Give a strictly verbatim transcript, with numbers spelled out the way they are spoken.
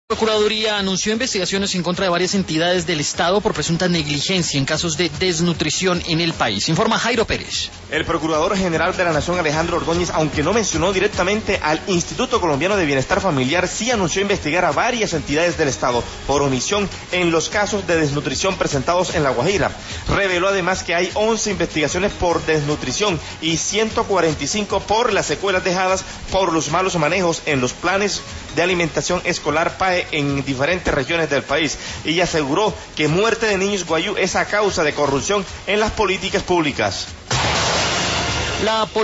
La Procuraduría anunció investigaciones en contra de varias entidades del Estado por presunta negligencia en casos de desnutrición en el país. Informa Jairo Pérez. El Procurador General de la Nación, Alejandro Ordóñez, aunque no mencionó directamente al Instituto Colombiano de Bienestar Familiar, sí anunció investigar a varias entidades del Estado por omisión en los casos de desnutrición presentados en La Guajira. Reveló además que hay once investigaciones por desnutrición y ciento cuarenta y cinco por las secuelas dejadas por los malos manejos en los planes de alimentación escolar P A E en diferentes regiones del país. Ella aseguró que muerte de niños guayú es a causa de corrupción en las políticas públicas. La